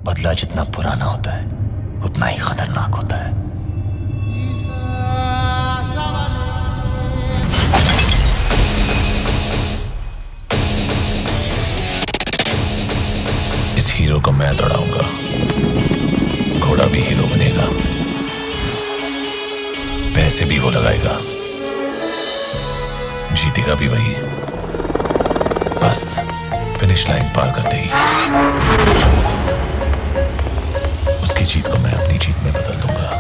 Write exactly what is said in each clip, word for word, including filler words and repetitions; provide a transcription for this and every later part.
बदला जितना पुराना होता है उतना ही खतरनाक होता है। इस हीरो को मैं दौड़ाऊंगा, घोड़ा भी हीरो बनेगा, पैसे भी वो लगाएगा, जीतेगा भी वही। बस फिनिश लाइन पार करते ही उसकी जीत को मैं अपनी जीत में बदल दूंगा।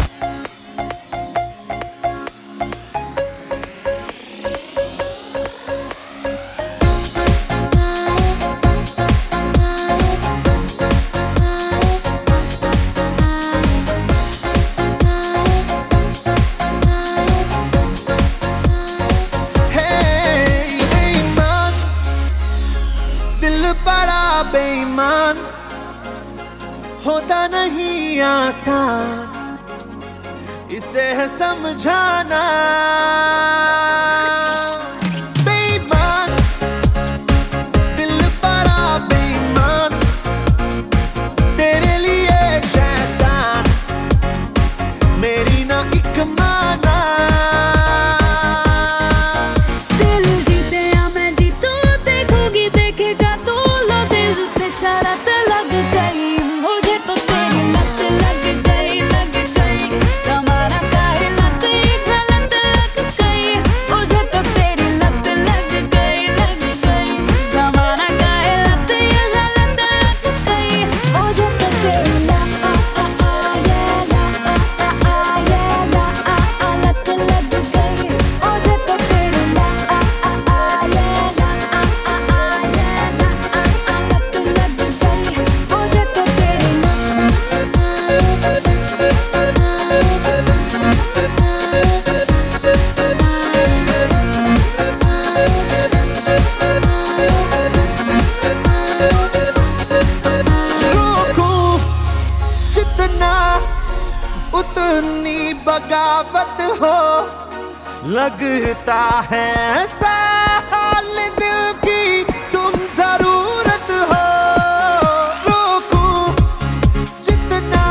बड़ा बेईमान होता नहीं आसान, इसे है समझाना। बेईमान दिल बड़ा बेईमान, तेरे लिए शैतान मेरी ना एक माना। दिल जीते या मैं जीतूं, देखोगी देखेगा तू, लो दिल से शरत लग गई, मुझे तो तेरी लत लग गई, लग गई। जमाना काहे लत गलत लग गई, मुझे तो तेरी लत लग गई, लग गई। जमाना काहे लत गलत लग गई, मुझे तो तेरी लत लग गई, मुझे तो तेरी रोकूं जितना उतनी बगावत हो, लगता है ऐसा हाल दिल की तुम जरूरत हो। रोकूं जितना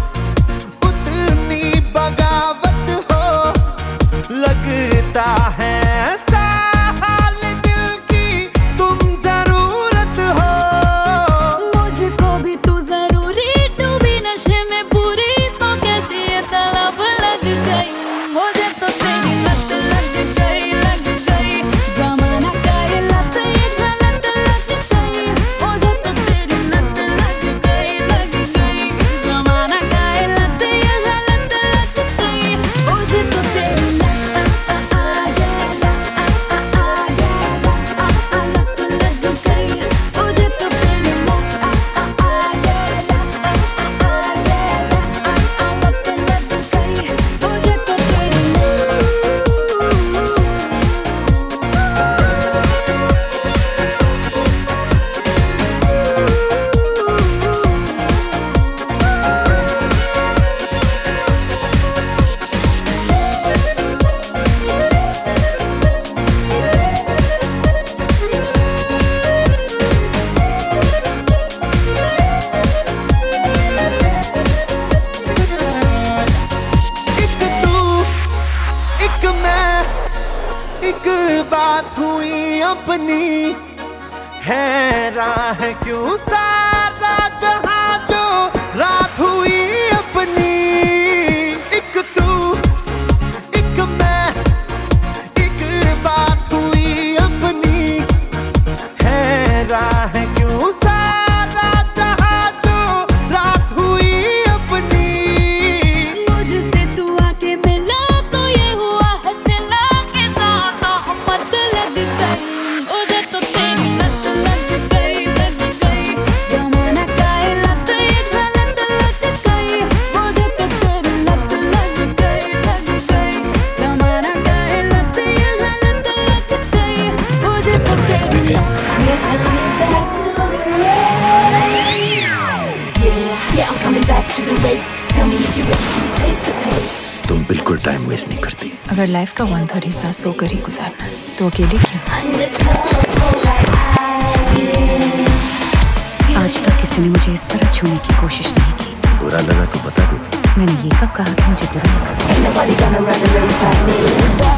उतनी बगावत हो, लगता है ऐसा हाल दिल की तुम जरूरत हो। मुझको भी तू जरूरी, डूबी नशे में पूरी, तो कैसी ये तलब लग गई, मुझे तो तेरी लत लग गई, लग गई। जमाना काहे लत गलत लग गई, मुझे तो तेरी लत लग गई, लग गई। जमाना काहे लत गलत लग गई, मुझे तो तेरी लत लग गई, मुझे तो तेरी एक तू एक मैं, एक बात हुई अपनी, है राह क्यों सारा जहां जो रात हुई अपनी। एक तू एक मैं, एक बात हुई अपनी, है राह क्यों सारा जहां जो रात हुई अपनी। मुझसे तू आके मिला तो ये हुआ हंसना के साथ मोहब्बत लग गई, मुझे तो तेरी लत लग गई, लग गई। जमाना काहे लत गलत लग गई, मुझे तो तेरी लत लग गई, लग गई। जमाना काहे लत गलत लग गई, मुझे तो तेरी लत। We're coming back to the race. Yeah, yeah, I'm coming back to the race. Tell me if you're ready to take the pace. तुम बिल्कुल टाइम वेस्ट नहीं करती। अगर लाइफ का वन थर्ड हिस्सा सोकर ही गुजारना है तो अकेले क्यों? Undercover, right eye. आज आज तक किसी ने मुझे इस तरह छूने की कोशिश नहीं की। बुरा लगा तो बता दो। मैंने ये कब कहा कि मुझे बुरा लगा?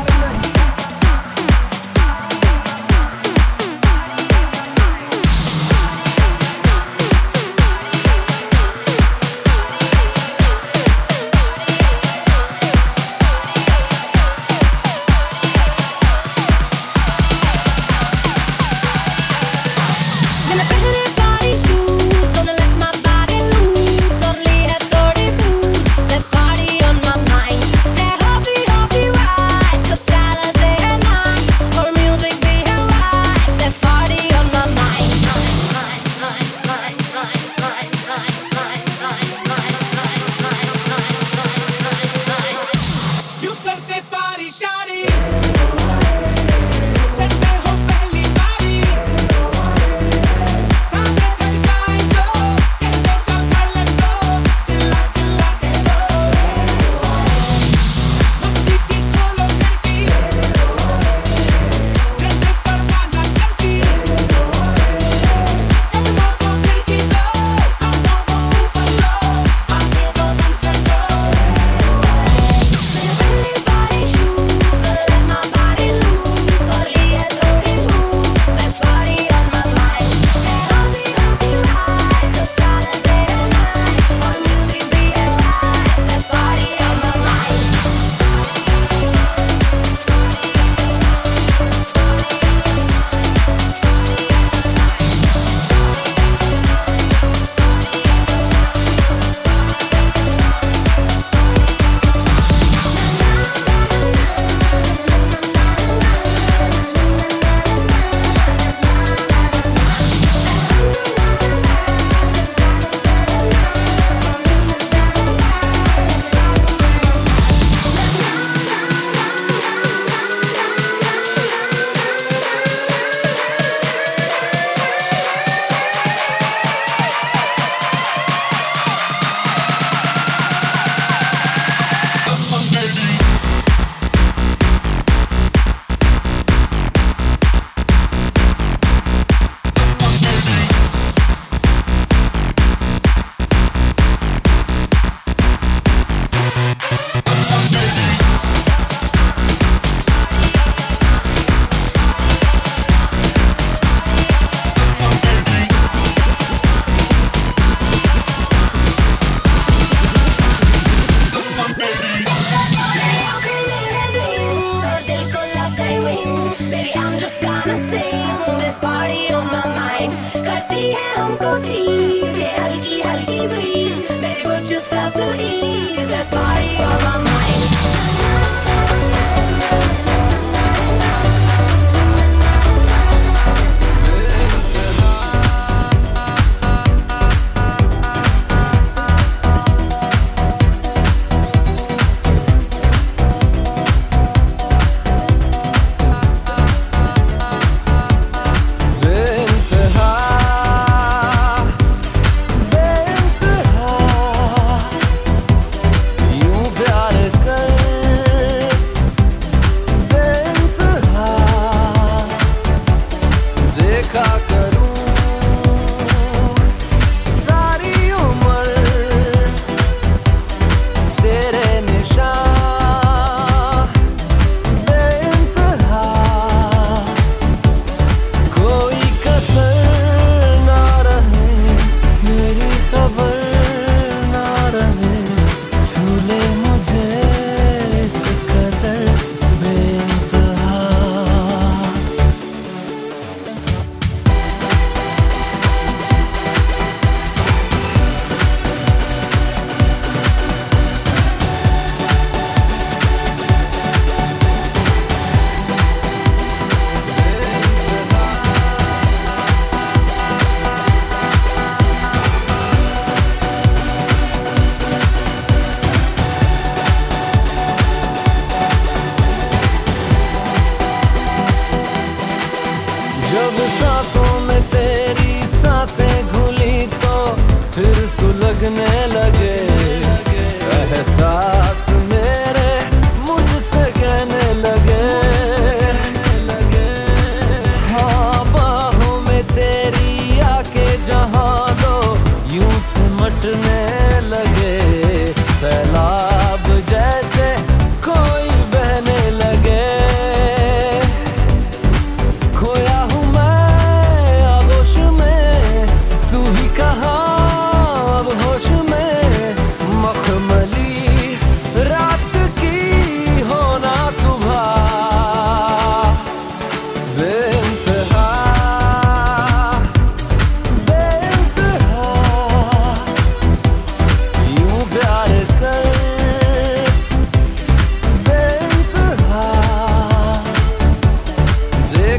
जब सांसों में तेरी सांसें घुली तो फिर सुलगने लगे एहसास मेरे मुझसे कहने लगे हाँ बाहों में तेरी आके जहाँ दो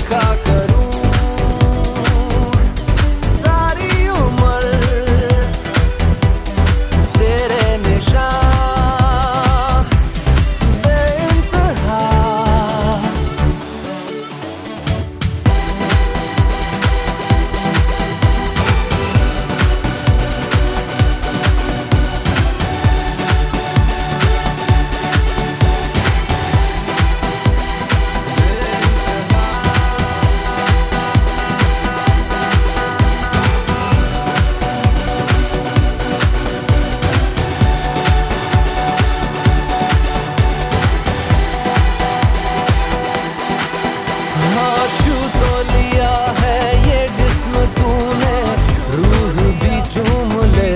देखा करूं सारी उम्र तेरे निशान बेइंतहा। हाँ छू तो लिया है ये जिस्म तूने, रूह भी चूम ले,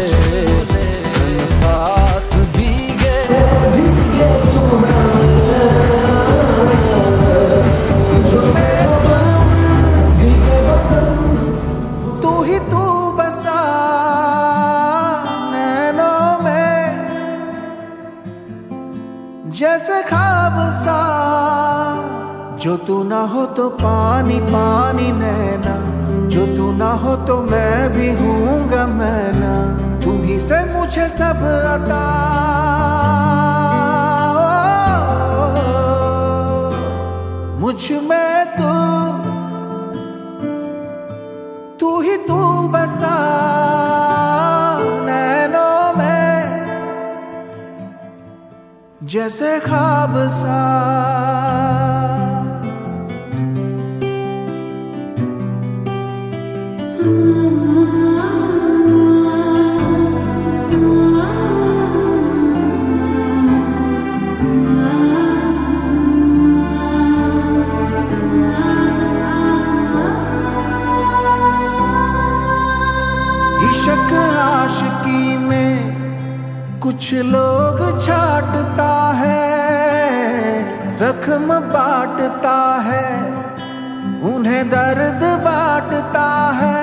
अनफास भीगे भीगे तू ही तू बसा नैनों में, जैसे ख्वाब सा। जो तू ना हो तो पानी पानी नैना, जो तू ना हो तो मैं भी हूँगा मैं ना। तुम ही से मुझे सब अता, मुझ में तू, तू ही तू बसा नैनों में, जैसे ख्वाब सा। इश्क आशिकी में कुछ लोग छाटता है, जख्म बांटता है, उन्हें दर्द बांटता है,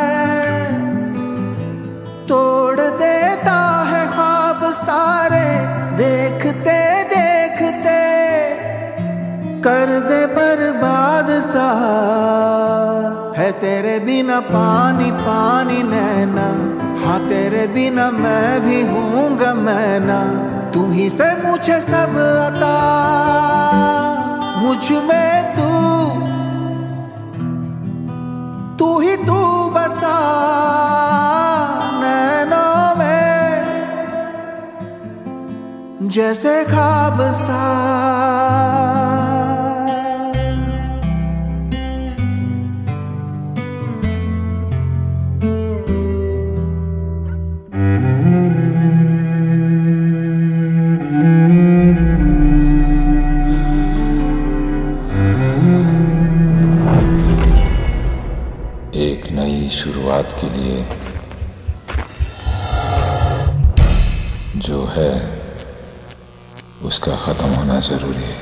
तोड़ देता है ख्वाब सारे देखते देखते, कर दे बर्बाद सा। है तेरे बिना पानी पानी नैना, हाँ तेरे बिना मैं भी हूँगा मैं ना। तुम ही से मुझे सब अता, मुझ में तू, तू ही तू बसा नैनों में, जैसे ख्वाब सा। एक नई शुरुआत के लिए जो है उसका खत्म होना जरूरी है।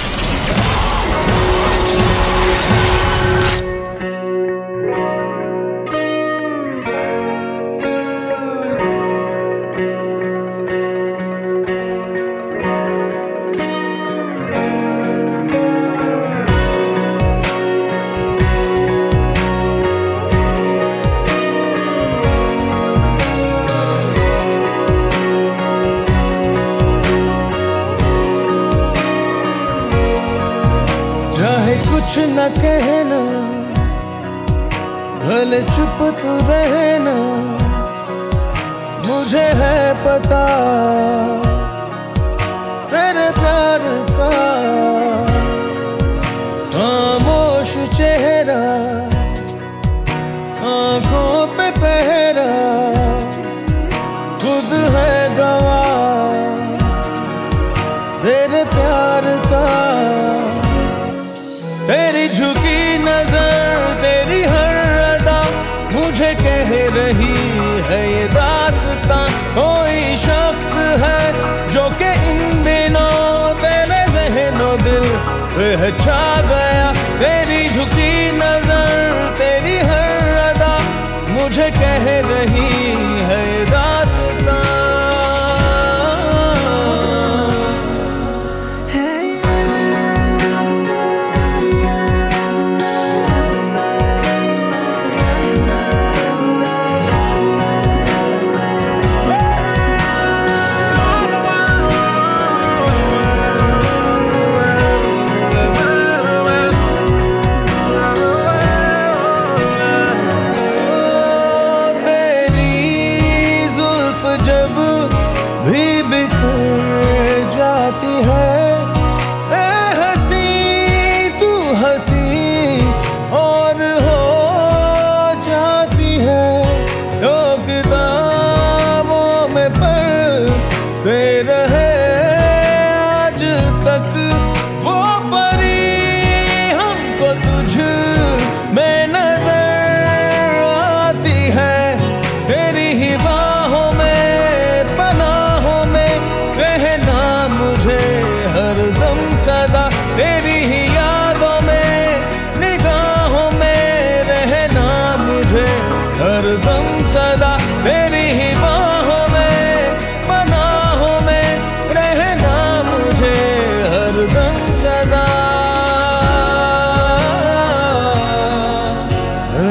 कुछ न कहना, भले चुप तू रहना, मुझे है पता तेरे प्यार का। खामोश चेहरा, आंखों पे पहरा, खुद है गवाह तेरे प्यार का। तेरी झुकी नजर, तेरी हर अदा मुझे कह रही है ये दास्तां। कोई शख्स है जो कि इन दिनों तेरे ज़हनो दिल पे छा गया। तेरी झुकी नजर, तेरी हर अदा मुझे कह रही है ये दास्तां।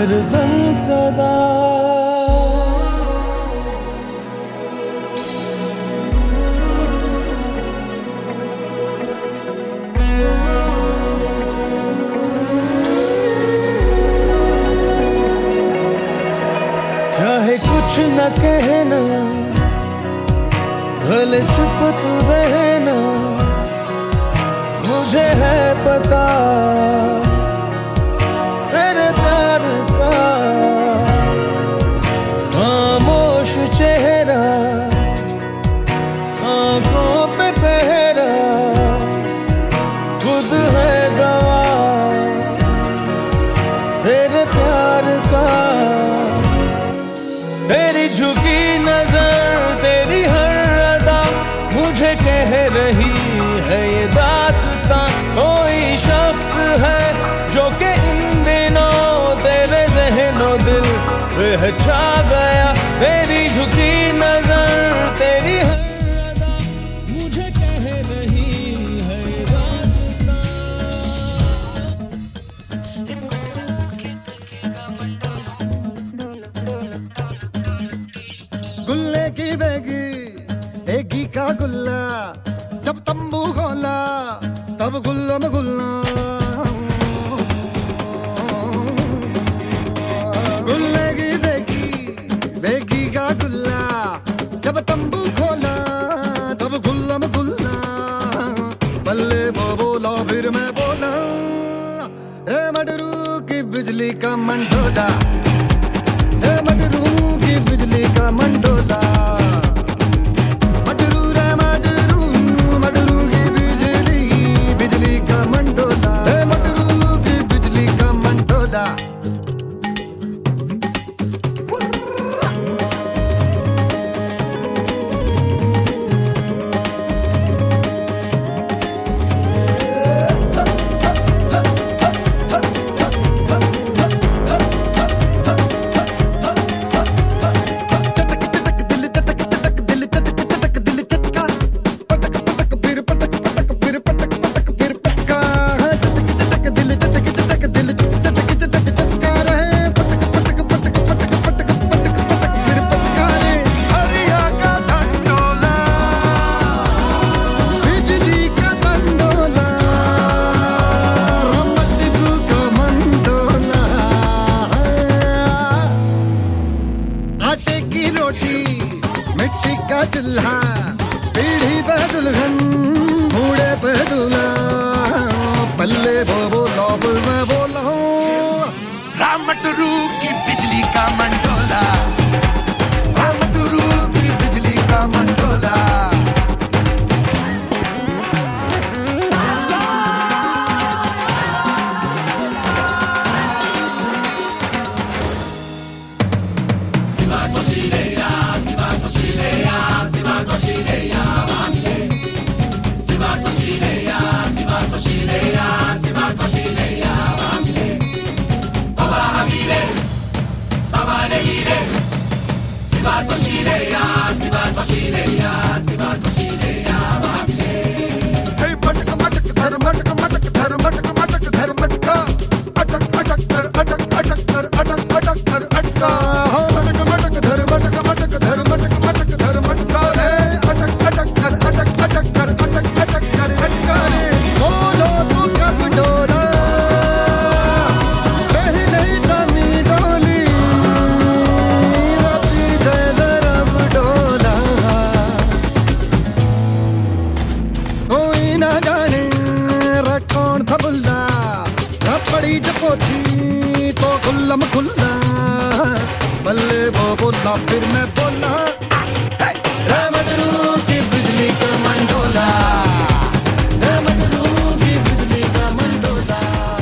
हरदम सदा। चाहे कुछ न कहना, भले चुप तू रहना, मुझे है पता तेरे प्यार का। खामोश चेहरा, आंखों पे पहरा, खुद है गवाह तेरे प्यार का। तेरी झुकी नजर, तेरी हर अदा मुझे कह रही है ये दास्तां। कोई शख्स है जो कि इन दिनों तेरे ज़हनो दिल पे छा गया। तेरी झुकी नजर, तेरी हर अदा मुझे कह रही है ये दास्तां। गुल्ले की बेगी एगी का गुल्ला, जब तंबू खोला तब गुल्लो में गुल्ला। गुल्ले की बेगी बेगी का गुल्ला, जब तंबू खोला तब गुल्लो में गुल्ला। बल्ले वो बोला फिर मैं बोला, ए मडरू की बिजली का मंडोला, ए मडरू की बिजली का मंडोला। मडरू रे मडरू, मडरू की बिजली, बिजली का मंडोला, ए मडरू की बिजली का मंडोला। चूल्हा पीढ़ी पे दुल्हन, बूढ़े पे दूल्हा। पल्ले वो बोला फिर मैं बोला, रामटरू की बिजली का मंडोला, रामटरू की बिजली का मंडोला। तो खुल्लम खुल्ला, बल्ले वो बोला फिर मैं बोला, रे मजरू की बिजली का मंडोला, रे मजरू की बिजली का मंडोला।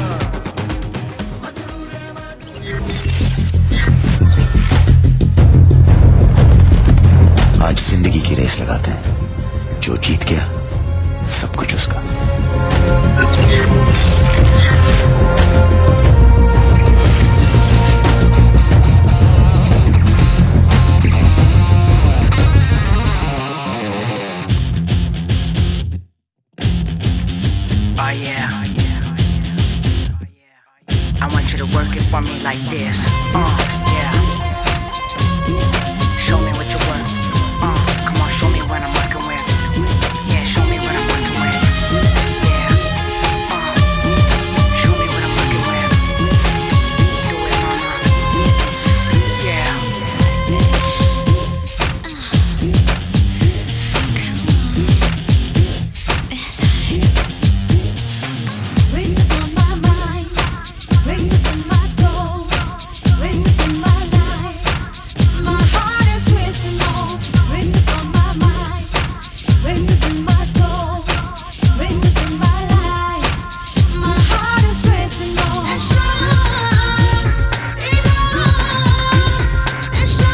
आज जिंदगी की रेस लगाते हैं, जो जीत गया सब कुछ उसका। I want you to work it for me like this. Uh, yeah. Show me what you work. Uh, come on, show me what I'm working with. Yeah, show me what I'm working with. Yeah. Uh, show me what I'm working with. Do it, mama. Yeah. Races on my mind, races in my soul, races in my life. My heart is racing on, races on my mind, races in my soul, races in my life. My heart is racing on. Nasha, ila, nasha,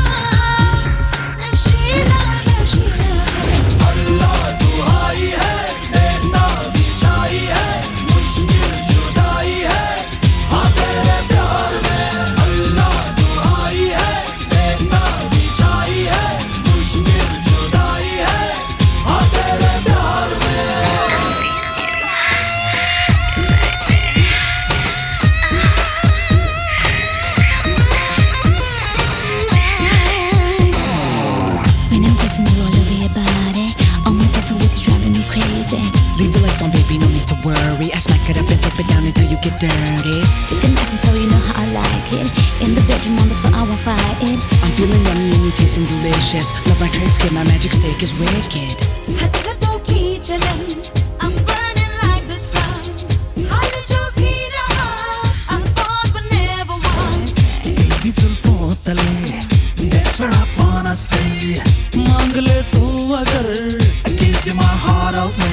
nashila, nashila. अल्लाह दुहाई है, देता बिछाई है, मुश्किल जुदाई है, हाँ तेरे प्यार में। अल्लाह दुहाई है, देता बिछाई है, मुश्किल जुदाई है, हाँ तेरे प्यार में। When I'm touching you all over your body, oh my God, so with you driving me crazy. Leave the lights on, baby, no need to worry. I smack it up and flip it down until you get dirty. Take a nice and slow, you know how I like it. In the bedroom, on the floor, I won't fight it. I'm feeling yummy and you tasting delicious. Love my tricks, get my magic stick is wicked. हसरतों की जलन, I'm burning like the sun. हाल जो भी रहा, I fought but never won. Baby, जुल्फों तले, that's where I wanna stay. मांग ले तू अगर, I give you my heart away.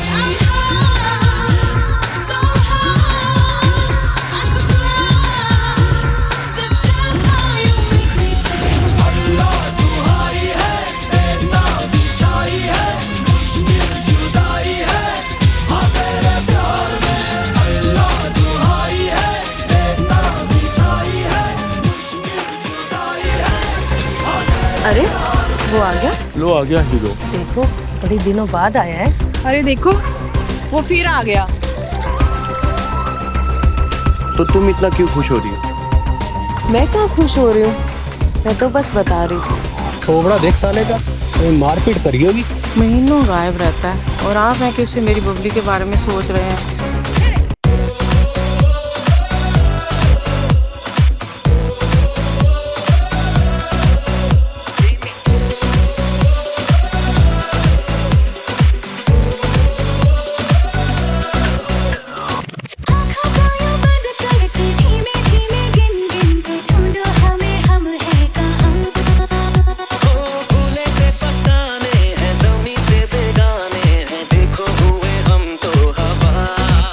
So high, I could fly. That's just how you make me feel. अल्लाह दुहाई है, देता बिछाई है, मुश्किल जुदाई है, हाँ तेरे प्यार में। अल्लाह दुहाई है, देता बिछाई है, मुश्किल जुदाई है, हाँ तेरे। अरे वो आ गया। लो आ गया हीरो। देखो बड़ी दिनों बाद आया है। अरे देखो वो फिर आ गया। तो तुम इतना क्यों खुश हो रही हो? मैं कहाँ खुश हो रही हूँ, मैं तो बस बता रही थी। थोबड़ा देख साले का, कोई मारपीट करी होगी। महीनों गायब रहता है और आप हैं कि उससे मेरी बबली के बारे में सोच रहे हैं। आँखों को यूं बंद करके धीमे धीमे गिन गिन के ढूंढो हमें, हम हैं कहाँ। भूले से फसाने हैं, ज़मीं से बेगाने हैं, देखो हुए हम तो हवा।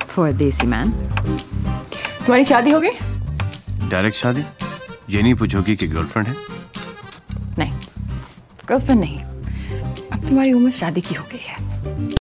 for a desi man. तुम्हारी शादी हो गई? डायरेक्ट शादी? ये नहीं पूछोगी कि गर्लफ्रेंड है? नहीं, गर्लफ्रेंड नहीं। अब तुम्हारी उम्र शादी की हो गई है।